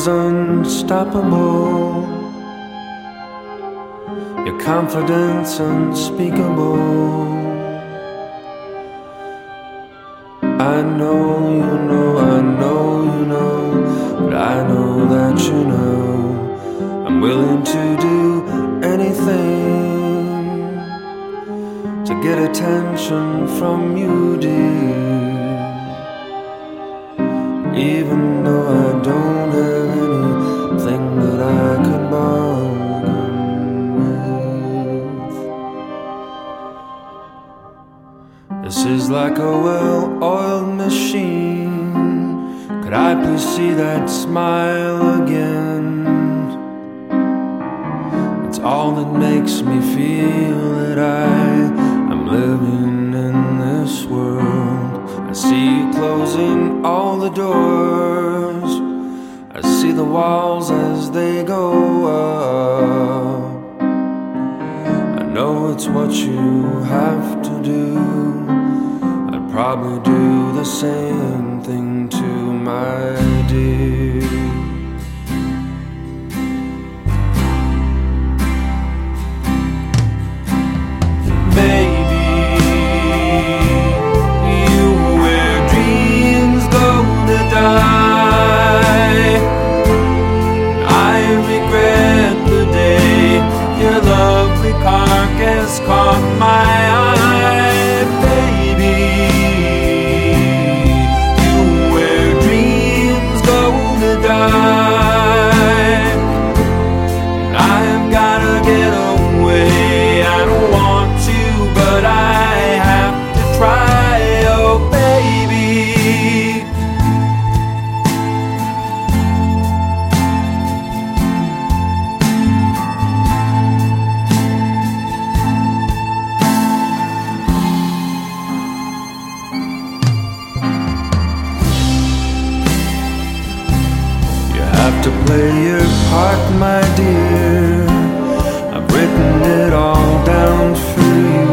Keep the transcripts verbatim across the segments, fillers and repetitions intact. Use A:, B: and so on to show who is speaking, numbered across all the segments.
A: unstoppable, your confidence unspeakable. I know you know, I know you know, but I know that you know I'm willing to do anything to get attention from you, dear. Even though I don't have anything that I could bargain with. This is like a well-oiled machine. Could I please see that smile again? It's all that makes me feel that I am living in this world. I see you closing all the doors, I see the walls as they go up. I know it's what you have to do. I'd probably do the same thing to my dear. Carcass caught my eye, baby. You where dreams go to die. I've gotta get away. I don't want to, but I have to try. Oh, baby. To play your part, my dear. I've written it all down for you.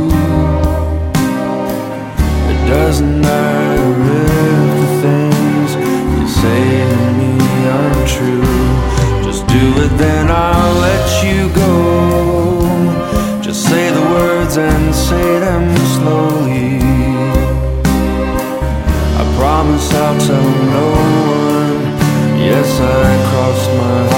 A: It doesn't matter if the things you say to me aren't true. Just do it, then I'll let you go. Just say the words and say them slowly. I promise I'll tell no one. Yes, I crossed my